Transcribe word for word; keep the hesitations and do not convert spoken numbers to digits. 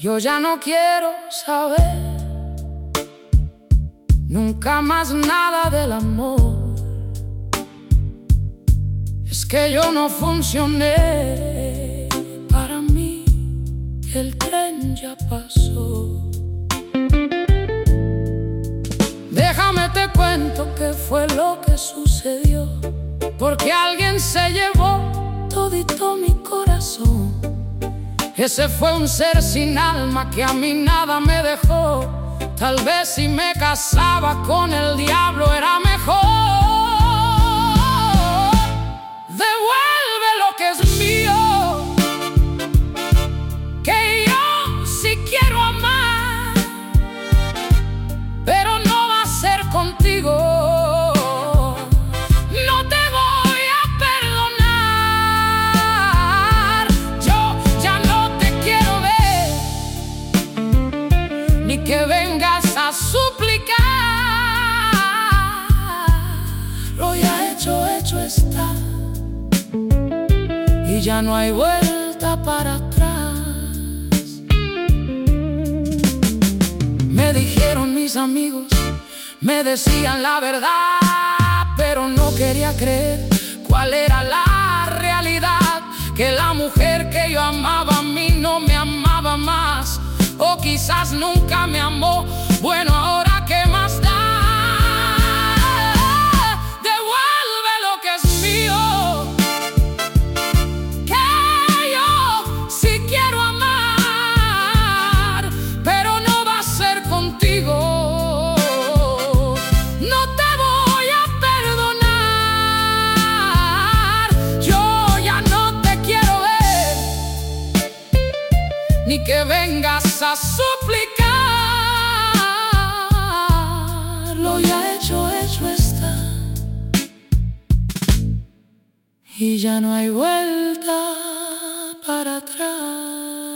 Yo ya no quiero saber nunca más nada del amor. Es que yo no funcioné, para mí el tren ya pasó. Déjame te cuento qué fue lo que sucedió, porque alguien se llevó todito mi corazón. Ese fue un ser sin alma que a mí nada me dejó. Tal vez si me casaba con el diablo era mejor. Devuelve lo que es mío, que yo sí quiero amar, pero no va a ser contigo. No te voy a perdonar. Yo ya no te quiero ver, ni que vengas a suplicar. Lo ya hecho, hecho está, y ya no hay vuelta para atrás. Me dijeron mis amigos, me decían la verdad, pero no quería creer cuál era la realidad. Que la mujer que yo amaba a mí no me amaba más, o quizás nunca me amó. Bueno, ahora qué más da. Devuelve lo que es mío, que yo sí quiero amar, pero no va a ser contigo. No te voy a perdonar. Yo ya no te quiero ver, ni que vengas a suplicar. Lo ya hecho, hecho está, y ya no hay vuelta para atrás.